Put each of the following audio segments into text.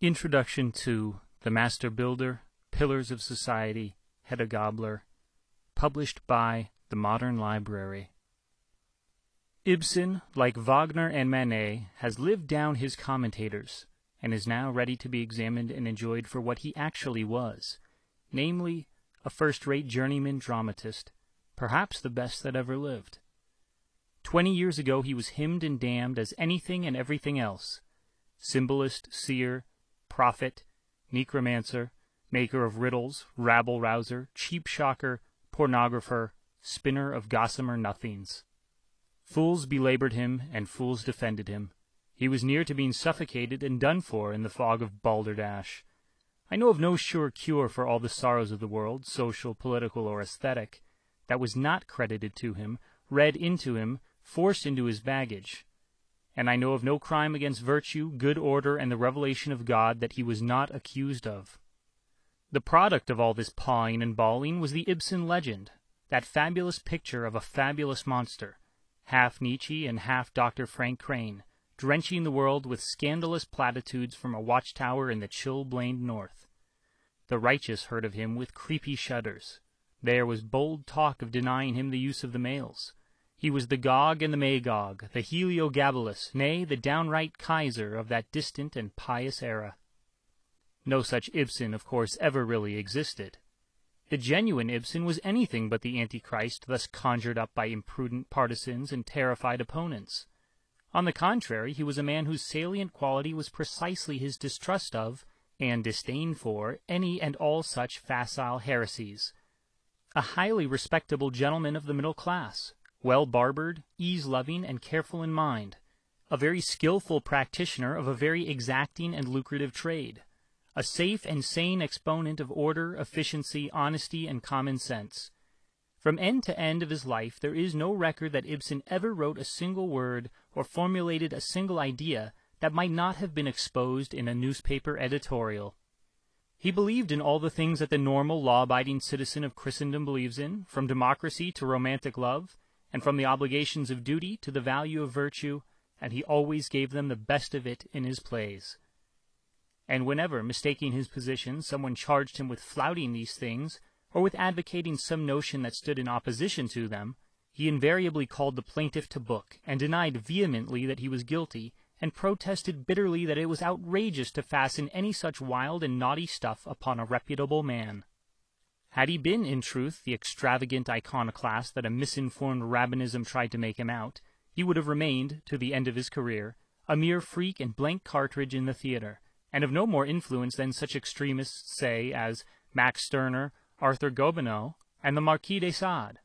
Introduction to The Master Builder, Pillars of Society, Hedda Gabler, published by The Modern Library. Ibsen, like Wagner and Manet, has lived down his commentators, and is now ready to be examined and enjoyed for what he actually was, namely, a first-rate journeyman dramatist, perhaps the best that ever lived. 20 years ago he was hymned and damned as anything and everything else, symbolist, seer, prophet, necromancer, maker of riddles, rabble-rouser, cheap-shocker, pornographer, spinner of gossamer nothings. Fools belabored him, and fools defended him. He was near to being suffocated and done for in the fog of balderdash. I know of no sure cure for all the sorrows of the world, social, political, or aesthetic, that was not credited to him, read into him, forced into his baggage. And I know of no crime against virtue, good order, and the revelation of God that he was not accused of. The product of all this pawing and bawling was the Ibsen legend, that fabulous picture of a fabulous monster, half Nietzsche and half Dr. Frank Crane, drenching the world with scandalous platitudes from a watchtower in the chill-blamed north. The righteous heard of him with creepy shudders. There was bold talk of denying him the use of the males. He was the Gog and the Magog, the Heliogabalus, nay, the downright Kaiser of that distant and pious era. No such Ibsen, of course, ever really existed. The genuine Ibsen was anything but the Antichrist thus conjured up by imprudent partisans and terrified opponents. On the contrary, he was a man whose salient quality was precisely his distrust of, and disdain for, any and all such facile heresies. A highly respectable gentleman of the middle class, well-barbered, ease-loving, and careful in mind, a very skillful practitioner of a very exacting and lucrative trade, a safe and sane exponent of order, efficiency, honesty, and common sense. From end to end of his life there is no record that Ibsen ever wrote a single word or formulated a single idea that might not have been exposed in a newspaper editorial. He believed in all the things that the normal, law-abiding citizen of Christendom believes in, from democracy to romantic love, and from the obligations of duty to the value of virtue, and he always gave them the best of it in his plays. And whenever, mistaking his position, someone charged him with flouting these things, or with advocating some notion that stood in opposition to them, he invariably called the plaintiff to book, and denied vehemently that he was guilty, and protested bitterly that it was outrageous to fasten any such wild and naughty stuff upon a reputable man. Had he been, in truth, the extravagant iconoclast that a misinformed rabbinism tried to make him out, he would have remained, to the end of his career, a mere freak and blank cartridge in the theatre, and of no more influence than such extremists, say, as Max Stirner, Arthur Gobineau, and the Marquis de Sade.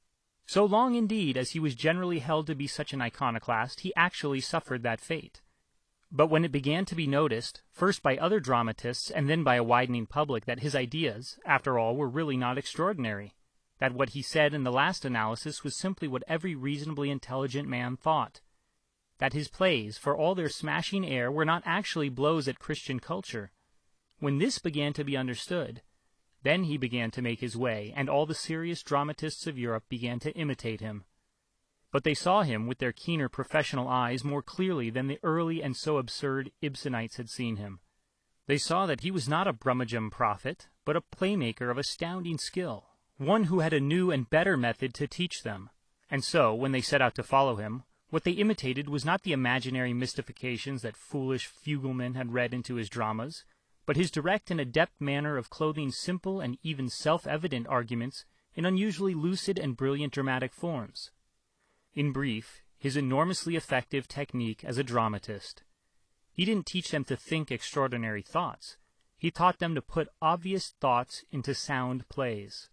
So long, indeed, as he was generally held to be such an iconoclast, he actually suffered that fate. But when it began to be noticed, first by other dramatists and then by a widening public, that his ideas, after all, were really not extraordinary, that what he said in the last analysis was simply what every reasonably intelligent man thought, that his plays, for all their smashing air, were not actually blows at Christian culture, when this began to be understood, then he began to make his way, and all the serious dramatists of Europe began to imitate him. But they saw him with their keener professional eyes more clearly than the early and so absurd Ibsenites had seen him. They saw that he was not a Brummagem prophet, but a playmaker of astounding skill, one who had a new and better method to teach them. And so, when they set out to follow him, what they imitated was not the imaginary mystifications that foolish fuglemen had read into his dramas, but his direct and adept manner of clothing simple and even self-evident arguments in unusually lucid and brilliant dramatic forms. In brief, his enormously effective technique as a dramatist. He didn't teach them to think extraordinary thoughts. He taught them to put obvious thoughts into sound plays.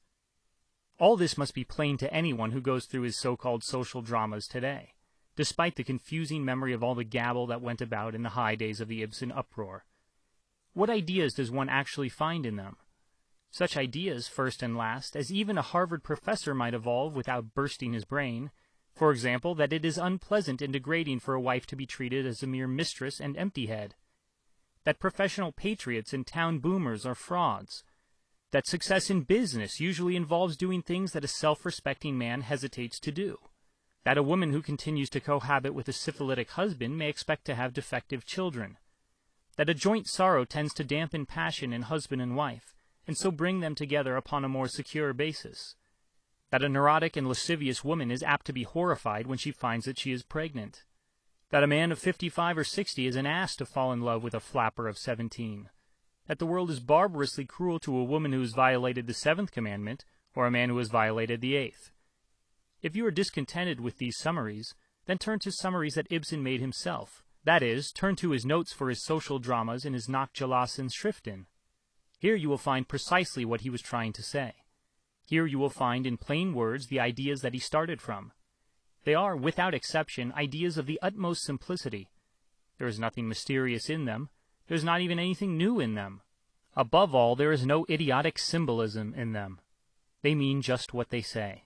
All this must be plain to anyone who goes through his so-called social dramas today, despite the confusing memory of all the gabble that went about in the high days of the Ibsen uproar. What ideas does one actually find in them? Such ideas, first and last, as even a Harvard professor might evolve without bursting his brain. For example, that it is unpleasant and degrading for a wife to be treated as a mere mistress and empty-head. That professional patriots and town boomers are frauds. That success in business usually involves doing things that a self-respecting man hesitates to do. That a woman who continues to cohabit with a syphilitic husband may expect to have defective children. that a joint sorrow tends to dampen passion in husband and wife, and so bring them together upon a more secure basis, that a neurotic and lascivious woman is apt to be horrified when she finds that she is pregnant, that a man of 55 or 60 is an ass to fall in love with a flapper of 17, that the world is barbarously cruel to a woman who has violated the 7th commandment, or a man who has violated the 8th. If you are discontented with these summaries, then turn to summaries that Ibsen made himself. That is, turn to his notes for his social dramas in his Nachtgelassen Schriften. Here you will find precisely what he was trying to say. Here you will find in plain words the ideas that he started from. They are, without exception, ideas of the utmost simplicity. There is nothing mysterious in them. There is not even anything new in them. Above all, there is no idiotic symbolism in them. They mean just what they say.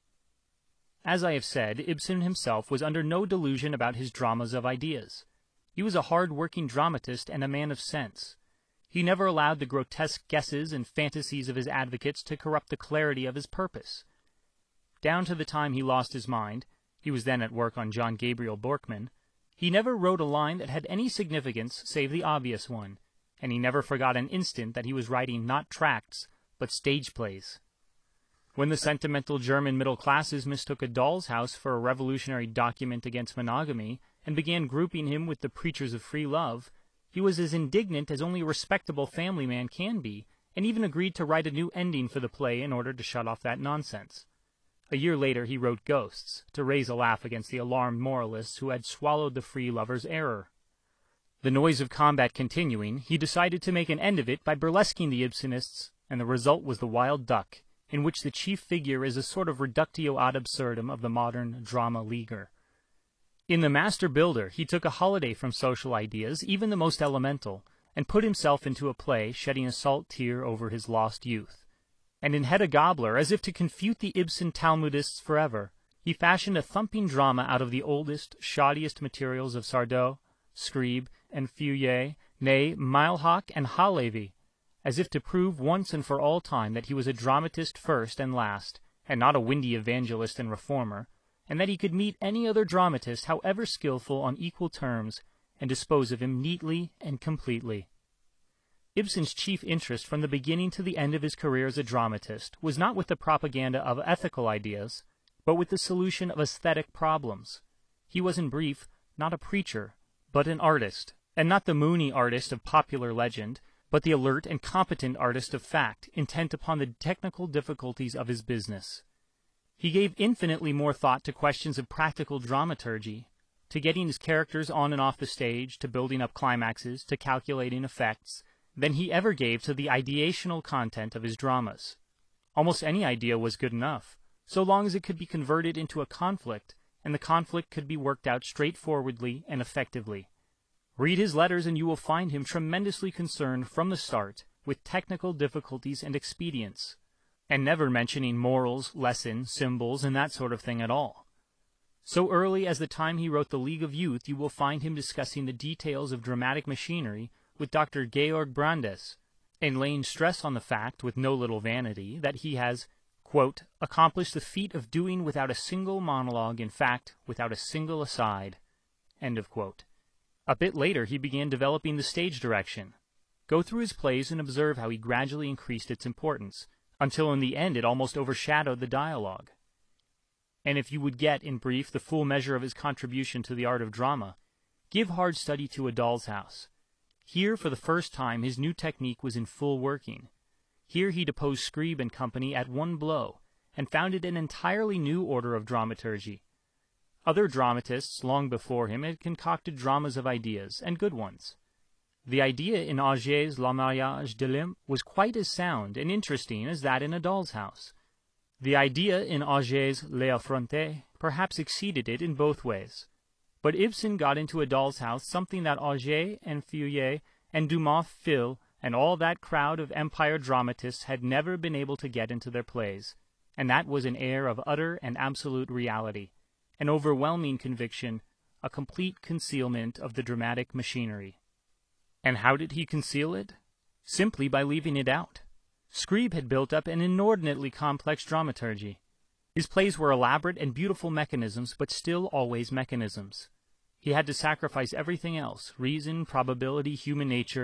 As I have said, Ibsen himself was under no delusion about his dramas of ideas. He was a hard-working dramatist and a man of sense. He never allowed the grotesque guesses and fantasies of his advocates to corrupt the clarity of his purpose. Down to the time he lost his mind, he was then at work on John Gabriel Borkman, he never wrote a line that had any significance save the obvious one, and he never forgot an instant that he was writing not tracts, but stage plays. When the sentimental German middle classes mistook A Doll's House for a revolutionary document against monogamy and began grouping him with the preachers of free love, he was as indignant as only a respectable family man can be, and even agreed to write a new ending for the play in order to shut off that nonsense. A year later he wrote Ghosts, to raise a laugh against the alarmed moralists who had swallowed the free lover's error. The noise of combat continuing, he decided to make an end of it by burlesquing the Ibsenists, and the result was The Wild Duck, in which the chief figure is a sort of reductio ad absurdum of the modern drama leaguer. In The Master Builder, he took a holiday from social ideas, even the most elemental, and put himself into a play, shedding a salt tear over his lost youth. And in Hedda Gabler, as if to confute the Ibsen Talmudists forever, he fashioned a thumping drama out of the oldest, shoddiest materials of Sardou, Scribe, and Feuillet, nay, Mailhach and Halevi, as if to prove once and for all time that he was a dramatist first and last, and not a windy evangelist and reformer, and that he could meet any other dramatist, however skillful, on equal terms, and dispose of him neatly and completely. Ibsen's chief interest from the beginning to the end of his career as a dramatist was not with the propaganda of ethical ideas, but with the solution of aesthetic problems. He was, in brief, not a preacher, but an artist, and not the moony artist of popular legend, but the alert and competent artist of fact, intent upon the technical difficulties of his business. He gave infinitely more thought to questions of practical dramaturgy, to getting his characters on and off the stage, to building up climaxes, to calculating effects, than he ever gave to the ideational content of his dramas. Almost any idea was good enough, so long as it could be converted into a conflict, and the conflict could be worked out straightforwardly and effectively. Read his letters and you will find him tremendously concerned from the start with technical difficulties and expedients, and never mentioning morals, lesson, symbols, and that sort of thing at all. So early as the time he wrote The League of Youth, you will find him discussing the details of dramatic machinery with Dr. Georg Brandes, and laying stress on the fact, with no little vanity, that he has, quote, accomplished the feat of doing without a single monologue, in fact, without a single aside, end of quote. A bit later he began developing the stage direction. Go through his plays and observe how he gradually increased its importance, until in the end it almost overshadowed the dialogue. And if you would get, in brief, the full measure of his contribution to the art of drama, give hard study to A Doll's House. Here, for the first time, his new technique was in full working. Here he deposed Scribe and company at one blow, and founded an entirely new order of dramaturgy. Other dramatists, long before him, had concocted dramas of ideas, and good ones. The idea in Augier's Le Mariage d'Olympe was quite as sound and interesting as that in A Doll's House. The idea in Augier's Les Affrontés perhaps exceeded it in both ways. But Ibsen got into A Doll's House something that Augier and Feuillet and Dumas Fil and all that crowd of empire dramatists had never been able to get into their plays, and that was an air of utter and absolute reality, an overwhelming conviction, a complete concealment of the dramatic machinery. And how did he conceal it? Simply by leaving it out. Scribe had built up an inordinately complex dramaturgy. His plays were elaborate and beautiful mechanisms, but still always mechanisms. He had to sacrifice everything else, reason, probability, human nature,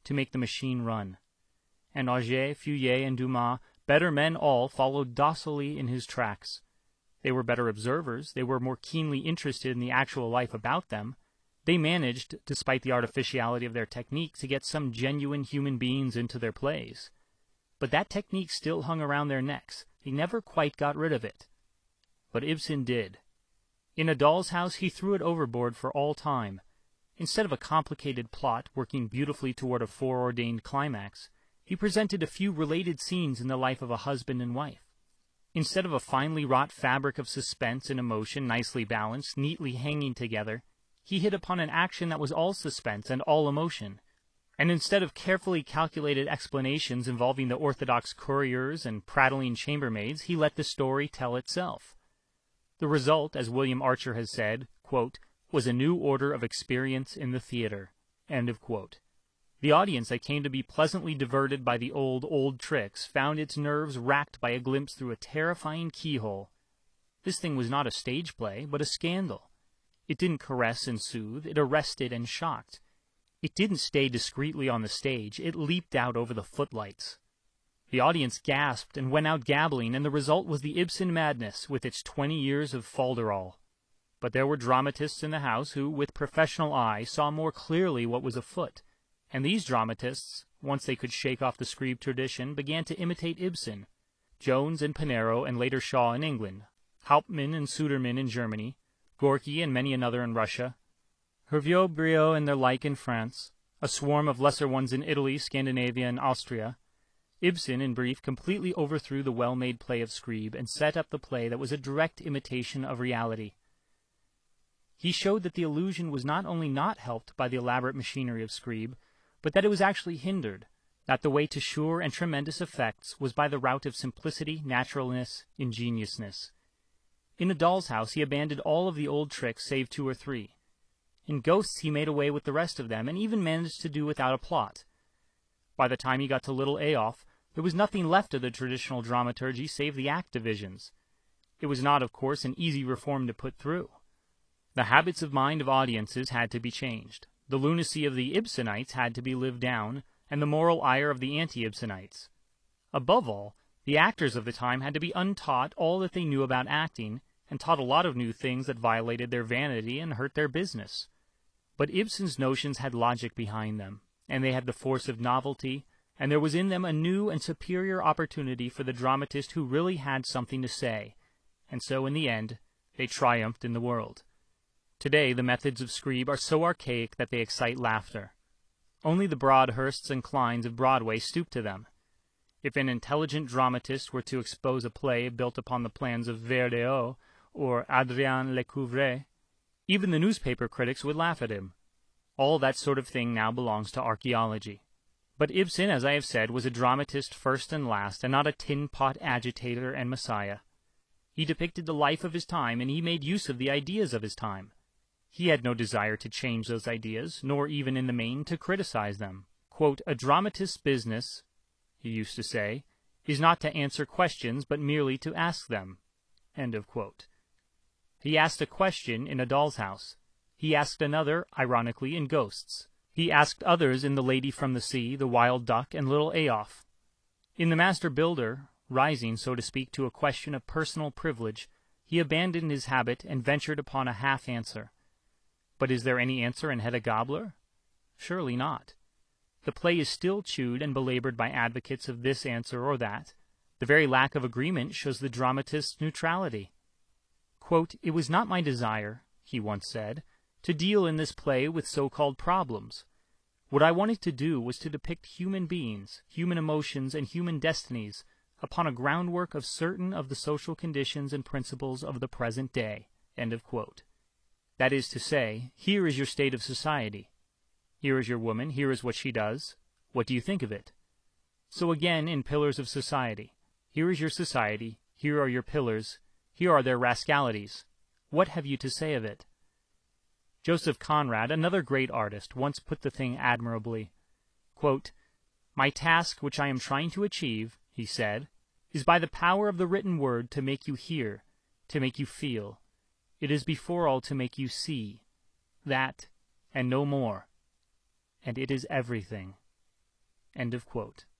to make the machine run. And Auger, Feuillet, and Dumas, better men all, followed docilely in his tracks. They were better observers, they were more keenly interested in the actual life about them. They managed, despite the artificiality of their technique, to get some genuine human beings into their plays. But that technique still hung around their necks. They never quite got rid of it. But Ibsen did. In A Doll's House, he threw it overboard for all time. Instead of a complicated plot working beautifully toward a foreordained climax, he presented a few related scenes in the life of a husband and wife. Instead of a finely wrought fabric of suspense and emotion nicely balanced, neatly hanging together, he hit upon an action that was all suspense and all emotion. And instead of carefully calculated explanations involving the orthodox couriers and prattling chambermaids, he let the story tell itself. The result, as William Archer has said, quote, was a new order of experience in the theater. End of quote. The audience that came to be pleasantly diverted by the old tricks found its nerves racked by a glimpse through a terrifying keyhole. This thing was not a stage play, but a scandal. It didn't caress and soothe, it arrested and shocked. It didn't stay discreetly on the stage, it leaped out over the footlights. The audience gasped and went out gabbling, and the result was the Ibsen madness with its 20 years of falderall. But there were dramatists in the house who, with professional eye, saw more clearly what was afoot. And these dramatists, once they could shake off the Scribe tradition, began to imitate Ibsen. Jones and Pinero and later Shaw in England, Hauptmann and Sudermann in Germany, Gorky and many another in Russia, Hervieux, Briot and their like in France, a swarm of lesser ones in Italy, Scandinavia, and Austria. Ibsen, in brief, completely overthrew the well-made play of Scribe and set up the play that was a direct imitation of reality. He showed that the illusion was not only not helped by the elaborate machinery of Scribe, but that it was actually hindered, that the way to sure and tremendous effects was by the route of simplicity, naturalness, ingeniousness. In A Doll's House he abandoned all of the old tricks save 2 or 3. In Ghosts he made away with the rest of them, and even managed to do without a plot. By the time he got to Little Eyolf, there was nothing left of the traditional dramaturgy save the act divisions. It was not, of course, an easy reform to put through. The habits of mind of audiences had to be changed. The lunacy of the Ibsenites had to be lived down, and the moral ire of the anti-Ibsenites. Above all, the actors of the time had to be untaught all that they knew about acting, and taught a lot of new things that violated their vanity and hurt their business. But Ibsen's notions had logic behind them, and they had the force of novelty, and there was in them a new and superior opportunity for the dramatist who really had something to say, and so in the end they triumphed in the world. Today the methods of Scribe are so archaic that they excite laughter. Only the Broadhursts and Kleins of Broadway stoop to them. If an intelligent dramatist were to expose a play built upon the plans of Verdeaux or Adrien Lecouvreur, even the newspaper critics would laugh at him. All that sort of thing now belongs to archaeology. But Ibsen, as I have said, was a dramatist first and last, and not a tin-pot agitator and messiah. He depicted the life of his time, and he made use of the ideas of his time. He had no desire to change those ideas, nor even in the main to criticize them. Quote, "A dramatist's business," he used to say, "is not to answer questions, but merely to ask them." End of quote. He asked a question in A Doll's House. He asked another, ironically, in Ghosts. He asked others in The Lady from the Sea, The Wild Duck, and Little Eyolf. In The Master Builder, rising, so to speak, to a question of personal privilege, he abandoned his habit and ventured upon a half-answer. But is there any answer in Hedda Gabler? Surely not. The play is still chewed and belabored by advocates of this answer or that. The very lack of agreement shows the dramatist's neutrality. Quote, "It was not my desire," he once said, "to deal in this play with so-called problems. What I wanted to do was to depict human beings, human emotions, and human destinies upon a groundwork of certain of the social conditions and principles of the present day." End of quote. That is to say, here is your state of society. Here is your woman, here is what she does. What do you think of it? So again, in Pillars of Society. Here is your society, here are your pillars, here are their rascalities. What have you to say of it? Joseph Conrad, another great artist, once put the thing admirably. Quote, "My task which I am trying to achieve," he said, "is by the power of the written word to make you hear, to make you feel. It is before all to make you see. That, and no more. And it is everything." End of quote.